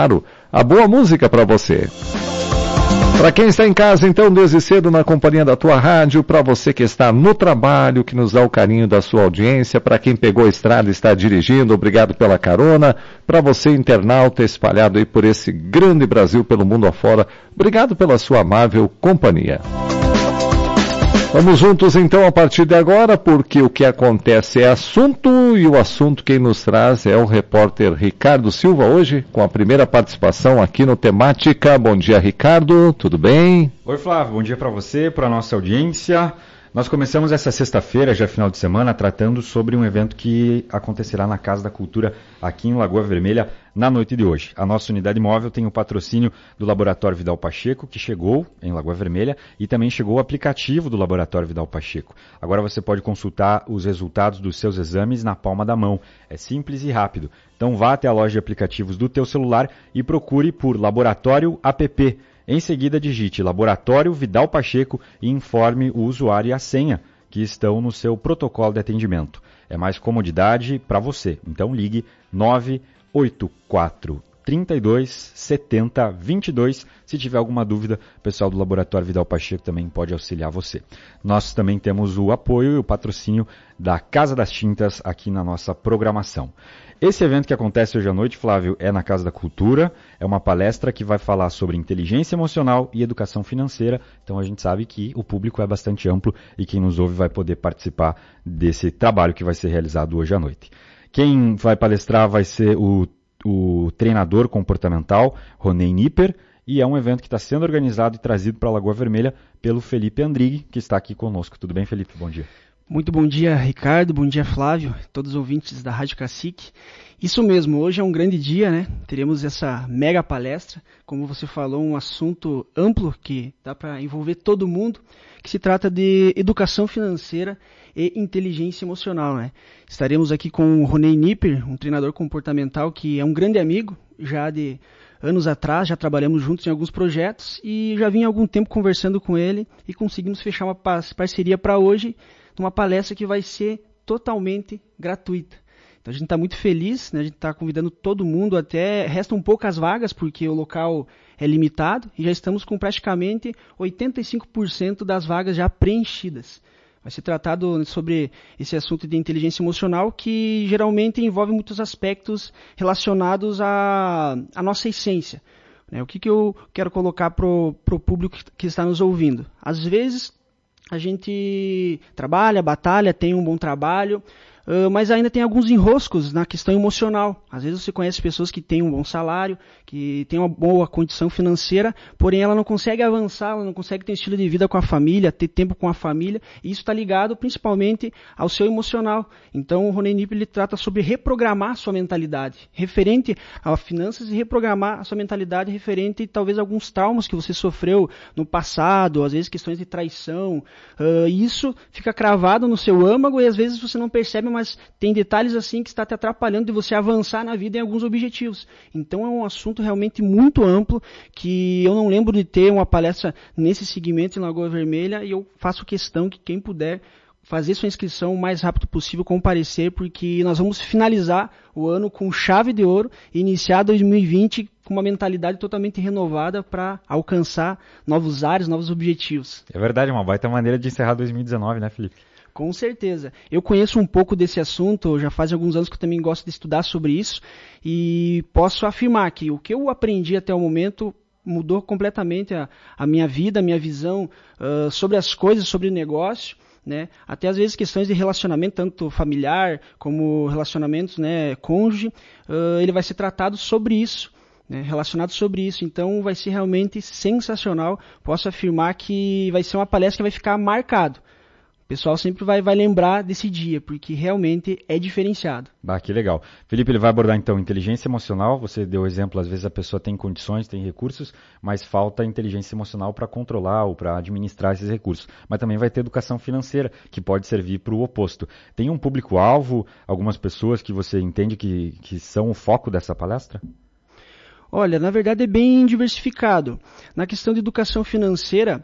claro, a boa música para você. Para quem está em casa, então, desde cedo na companhia da tua rádio, para você que está no trabalho, que nos dá o carinho da sua audiência, para quem pegou a estrada e está dirigindo, obrigado pela carona, para você internauta espalhado aí por esse grande Brasil, pelo mundo afora, obrigado pela sua amável companhia. Vamos juntos então a partir de agora, porque o que acontece é assunto e o assunto quem nos traz é o repórter Ricardo Silva hoje, com a primeira participação aqui no Temática. Bom dia, Ricardo, tudo bem? Oi, Flávio, bom dia para você, para a nossa audiência. Nós começamos essa sexta-feira, já final de semana, tratando sobre um evento que acontecerá na Casa da Cultura aqui em Lagoa Vermelha na noite de hoje. A nossa unidade móvel tem o patrocínio do Laboratório Vidal Pacheco, que chegou em Lagoa Vermelha, e também chegou o aplicativo do Laboratório Vidal Pacheco. Agora você pode consultar os resultados dos seus exames na palma da mão. É simples e rápido. Então vá até a loja de aplicativos do teu celular e procure por Laboratório App. Em seguida, digite Laboratório Vidal Pacheco e informe o usuário e a senha que estão no seu protocolo de atendimento. É mais comodidade para você. Então ligue 984 32 70 22. Se tiver alguma dúvida, o pessoal do Laboratório Vidal Pacheco também pode auxiliar você. Nós também temos o apoio e o patrocínio da Casa das Tintas aqui na nossa programação. Esse evento que acontece hoje à noite, Flávio, é na Casa da Cultura, é uma palestra que vai falar sobre inteligência emocional e educação financeira, então a gente sabe que o público é bastante amplo e quem nos ouve vai poder participar desse trabalho que vai ser realizado hoje à noite. Quem vai palestrar vai ser o treinador comportamental, Ronei Nipper, e é um evento que está sendo organizado e trazido para a Lagoa Vermelha pelo Felipe Andrighi, que está aqui conosco. Tudo bem, Felipe? Bom dia. Muito bom dia, Ricardo, bom dia, Flávio, todos os ouvintes da Rádio Cacique. Isso mesmo, hoje é um grande dia, né? Teremos essa mega palestra, como você falou, um assunto amplo que dá para envolver todo mundo, que se trata de educação financeira e inteligência emocional, né? Estaremos aqui com o Ronei Nipper, um treinador comportamental que é um grande amigo, já de anos atrás, já trabalhamos juntos em alguns projetos e já vim há algum tempo conversando com ele e conseguimos fechar uma parceria para hoje, numa palestra que vai ser totalmente gratuita. Então a gente está muito feliz, né? A gente está convidando todo mundo, até restam poucas vagas porque o local é limitado e já estamos com praticamente 85% das vagas já preenchidas. Vai ser tratado sobre esse assunto de inteligência emocional que geralmente envolve muitos aspectos relacionados à nossa essência. Né? O que eu quero colocar para o público que está nos ouvindo? Às vezes a gente trabalha, batalha, tem um bom trabalho, mas ainda tem alguns enroscos na questão emocional. Às vezes você conhece pessoas que têm um bom salário, que têm uma boa condição financeira, porém ela não consegue avançar, ela não consegue ter um estilo de vida com a família, ter tempo com a família, e isso está ligado principalmente ao seu emocional. Então o Ronei Nipper ele trata sobre reprogramar a sua mentalidade, referente a finanças e reprogramar a sua mentalidade referente talvez a alguns traumas que você sofreu no passado, às vezes questões de traição, isso fica cravado no seu âmago e às vezes você não percebe, mas tem detalhes assim que está te atrapalhando de você avançar na vida em alguns objetivos. Então é um assunto realmente muito amplo que eu não lembro de ter uma palestra nesse segmento em Lagoa Vermelha e eu faço questão que quem puder fazer sua inscrição o mais rápido possível, comparecer, porque nós vamos finalizar o ano com chave de ouro e iniciar 2020 com uma mentalidade totalmente renovada para alcançar novos áreas, novos objetivos. É verdade, uma baita maneira de encerrar 2019, né, Felipe? Com certeza. Eu conheço um pouco desse assunto, já faz alguns anos que eu também gosto de estudar sobre isso e posso afirmar que o que eu aprendi até o momento mudou completamente a minha vida, a minha visão sobre as coisas, sobre o negócio, né? Até às vezes questões de relacionamento, tanto familiar como relacionamentos, né, cônjuge, ele vai ser tratado sobre isso. Relacionado sobre isso, então vai ser realmente sensacional, posso afirmar que vai ser uma palestra que vai ficar marcado. O pessoal sempre vai lembrar desse dia, porque realmente é diferenciado. Que legal. Felipe, ele vai abordar então inteligência emocional. Você deu exemplo, às vezes a pessoa tem condições, tem recursos, mas falta inteligência emocional para controlar ou para administrar esses recursos. Mas também vai ter educação financeira, que pode servir para o oposto. Tem um público-alvo, algumas pessoas que você entende que são o foco dessa palestra? Olha, na verdade é bem diversificado. Na questão de educação financeira,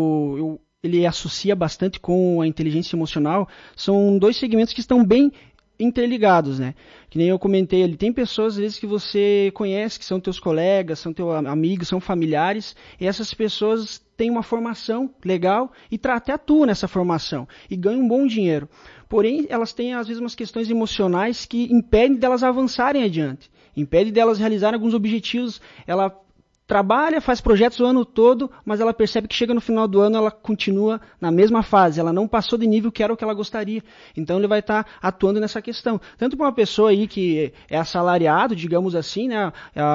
ele associa bastante com a inteligência emocional, são dois segmentos que estão bem interligados, né? Que nem eu comentei ali, tem pessoas às vezes que você conhece, que são teus colegas, são teus amigos, são familiares, e essas pessoas têm uma formação legal e até atuam nessa formação e ganham um bom dinheiro. Porém, elas têm às vezes umas questões emocionais que impedem delas avançarem adiante, impedem delas realizarem alguns objetivos. Ela trabalha, faz projetos o ano todo, mas ela percebe que chega no final do ano, ela continua na mesma fase, ela não passou de nível que era o que ela gostaria. Então ele vai estar atuando nessa questão. Tanto para uma pessoa aí que é assalariado, digamos assim, né,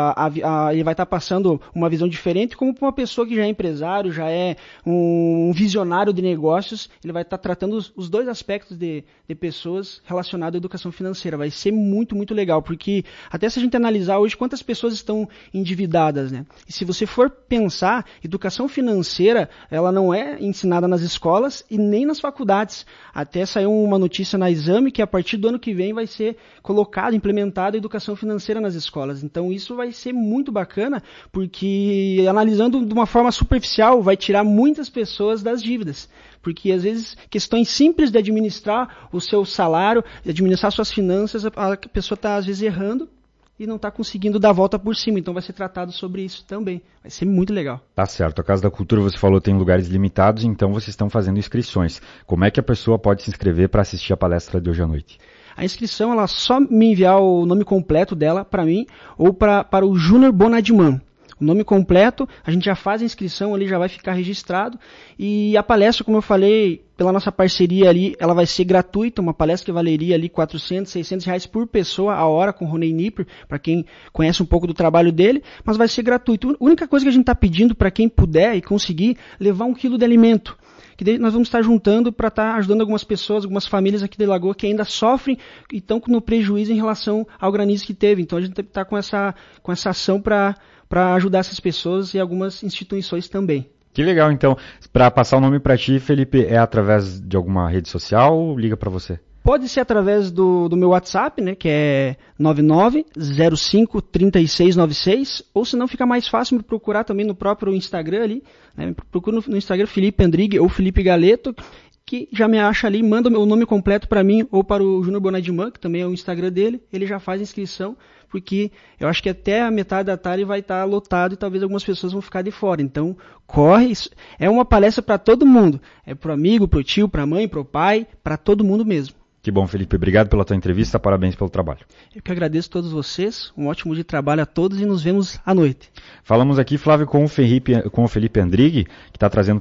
ele vai estar passando uma visão diferente, como para uma pessoa que já é empresário, já é um visionário de negócios, ele vai estar tratando os dois aspectos de pessoas relacionadas à educação financeira. Vai ser muito, muito legal, porque até se a gente analisar hoje quantas pessoas estão endividadas, né? E se você for pensar, educação financeira, ela não é ensinada nas escolas e nem nas faculdades. Até saiu uma notícia na Exame que a partir do ano que vem vai ser implementada a educação financeira nas escolas. Então isso vai ser muito bacana, porque analisando de uma forma superficial, vai tirar muitas pessoas das dívidas. Porque às vezes questões simples de administrar o seu salário, de administrar suas finanças, a pessoa está às vezes errando e não está conseguindo dar a volta por cima. Então vai ser tratado sobre isso também. Vai ser muito legal. Tá certo. A Casa da Cultura, você falou, tem lugares limitados, então vocês estão fazendo inscrições. Como é que a pessoa pode se inscrever para assistir a palestra de hoje à noite? A inscrição, ela só me enviar o nome completo dela para mim ou para o Júnior Bonadiman. O nome completo, a gente já faz a inscrição ali, já vai ficar registrado. E a palestra, como eu falei, pela nossa parceria ali, ela vai ser gratuita, uma palestra que valeria ali R$400, R$600 por pessoa a hora com o Rony Nipper, para quem conhece um pouco do trabalho dele, mas vai ser gratuito. A única coisa que a gente está pedindo para quem puder e conseguir, levar 1 quilo de alimento. Que daí nós vamos estar juntando para estar ajudando algumas pessoas, algumas famílias aqui de Lagoa que ainda sofrem e estão no prejuízo em relação ao granizo que teve. Então a gente está com essa ação para ajudar essas pessoas e algumas instituições também. Que legal, então. Para passar o nome para ti, Felipe, é através de alguma rede social ou liga para você? Pode ser através do meu WhatsApp, né, que é 99053696, ou se não fica mais fácil me procurar também no próprio Instagram ali, né, procura no Instagram Felipe Andrigue ou Felipe Galeto, que já me acha ali, manda o meu nome completo para mim ou para o Júnior Bonadiman, que também é o Instagram dele, ele já faz a inscrição, porque eu acho que até a metade da tarde vai estar lotado e talvez algumas pessoas vão ficar de fora. Então, corre, é uma palestra para todo mundo, é para o amigo, para o tio, para a mãe, para o pai, para todo mundo mesmo. Que bom, Felipe. Obrigado pela tua entrevista. Parabéns pelo trabalho. Eu que agradeço a todos vocês. Um ótimo dia de trabalho a todos e nos vemos à noite. Falamos aqui, Flávio, com o Felipe Andrigue, que está trazendo